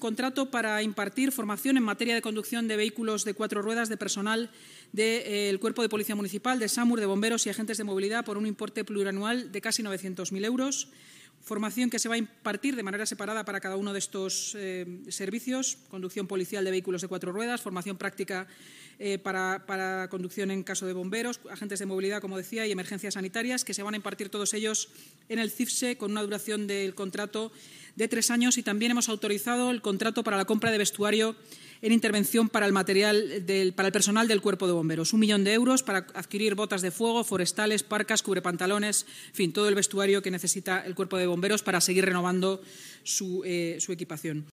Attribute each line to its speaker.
Speaker 1: contrato para impartir formación en materia de conducción de vehículos de 4 ruedas de personal del Cuerpo de Policía Municipal, de SAMUR, de bomberos y agentes de movilidad por un importe plurianual de casi 900.000 euros. Formación que se va a impartir de manera separada para cada uno de estos servicios: conducción policial de vehículos de 4 ruedas, formación práctica para conducción en caso de bomberos, agentes de movilidad, como decía, y emergencias sanitarias, que se van a impartir todos ellos en el CIFSE con una duración del contrato de 3 años. Y también hemos autorizado el contrato para la compra de vestuario en intervención para el personal del Cuerpo de Bomberos. 1 millón de euros para adquirir botas de fuego, forestales, parcas, cubrepantalones, en fin, todo el vestuario que necesita el Cuerpo de Bomberos para seguir renovando su equipación.